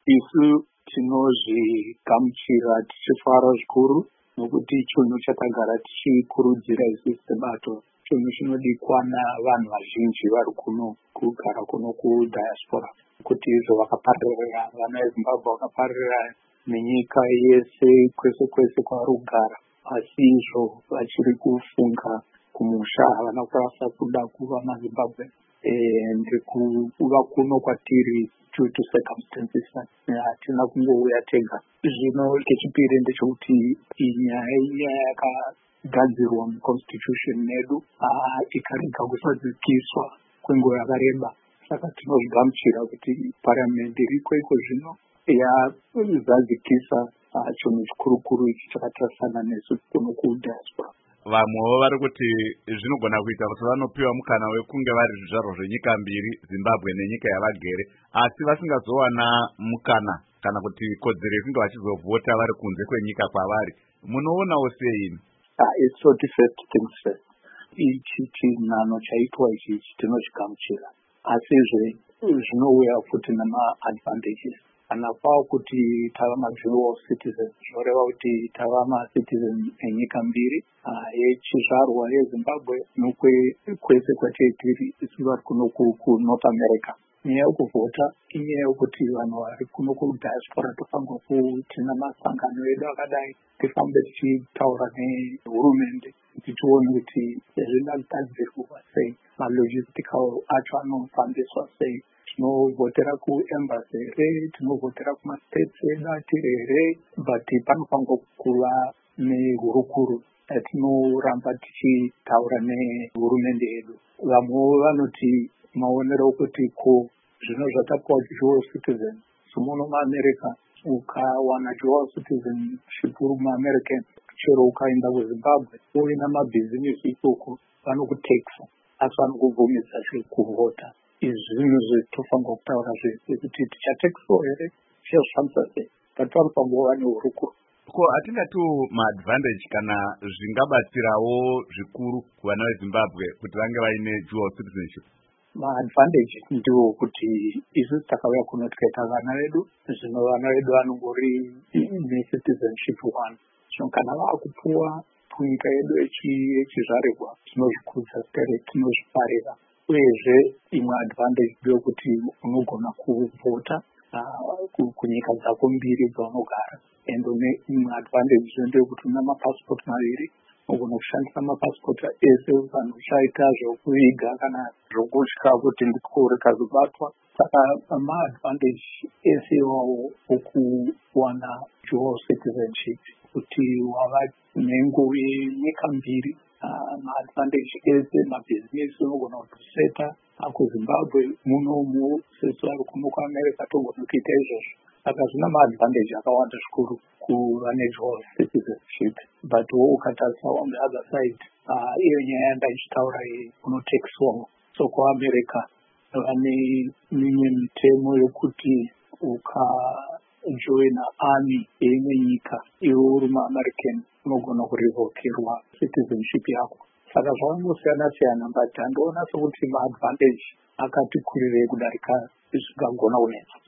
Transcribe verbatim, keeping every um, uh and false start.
Isu tinozvigamuchira tichifara zvikuru nokuti chinhu chatagara tichikurudzira isusu sebato. Chinhu chinodikwa navanhu vazhinji vari kuno kugara kuno kudiaspora kuti izvo vakapararira vana veZimbabwe vakapararira nenyika yese kwese kwese kwavari kugara, asi izvo vachiri kufunga kumusha havana kurasa kuda kuva maZimbabwe ndekuva kuno kwatiri due to circumstances hatina kungouya tega. Zvino chechipiri ndechekuti nyaya yakagadzirwa muconstitution medu ikarega kusadzikiswa kwenguva yakareba, saka tinozvigamuchira kuti parliament iriko iko zvino yazadzikisa chinhu chikurukuru ichi chakatarasana nesu kuno kudiaspora. Vamwewo vari kuti zvinogona kuita kuti vanopiwa mukana wekunge vari zvizvarwa zvenyika mbiri, Zimbabwe nenyika yavagere, asi vasingazowana mukana kana kuti kodzero yekunge vachizovhota vari kunze kwenyika kwavari. Munoonawo sei? Uh, it's so first things first. Ichi chinhano chaitwa ichi tinozvigamuchira, asizve zvinouya futi nama-advantages. Kana kwavo kuti tava ma-dual citizens, zvoreva kuti tava ma-citizen enyika mbiri, yechizvarwa yeZimbabwe nokwese kwatiri isu vari kuno kuNorth America. Nyaya yekuvhota inyaya yekuti vanhu vari kuno kudiaspora tofanirwa kutina masangano edu akadai tifambe tichitaura nehurumende tichiona kuti zvinogadzirwa sei, ma-logistical acho anofambiswa sei, tinovhotera kuembassy here, tinovhotera kumastates edu atiri here, but panofanirwa kuva nehurukuru yatinoramba tichitaura nehurumende yedu. Vamwewo vanoti maonero okuti ko zvino zvatapiwa dual citizen somuno muAmerica ukawana dual citizenship uri muAmerican chero ukaenda kuZimbabwe uina mabhizinesi ikoko vanokutekisa asi vanokubvumidza kuvhota. Izvi zvinhu zvetofanirwa kutaura zvekuti tichatekiswa here tichazvifambisa sei, but panofanirwa kuva nehurukuru. Ko hatingati ma-advantage kana zvingabatsirawo zvikuru kuvana veZimbabwe kuti vange vaine dual citizenship? Ma-advantage ndiwo kuti isu takauya kuno tikaita vana vedu, zvino vana vedu vanongori ne-citizenship one. Zvino kana vaakupuwa kunyika yedu yechizvarirwa tinozvikudza tere, tinozvifarira. Uyezve imwe advantage ndeyekuti unogona kuvhota kunyika dzako mbiri dzaunogara. Endo neimwe advantage ndeyekuti una mapassport maviri, unogona kushandisa mapassport ese vanhu uchaita zvokuviga kana zvokutya kuti ndiko rikazobatwa. Saka ma-advantage ese iwawo okuwana dual citizenship kuti wava nengo yenyika mbiri. Ma-advantage ese mabhizinesi unogona kutoseta kuZimbabwe munomu sesu vari kuno kuAmerica togona kuita izvozvo. Saka zvina ma-advantage akawanda zvikuru kuva nedual citizenship, but wo ukatarisa on the other side iyo nyaya yandaichitaura unotekiswawo. So kuAmerica vane mimwe mitemo yokuti ukajoina army yeimwe nyika iwe uri muAmerican unogona kurevokerwa citizenship yako. Saka zvakangosiyana siyana, but handiona sokuti ma-advantage akati kurirei kudarika zvingagona kunetsa.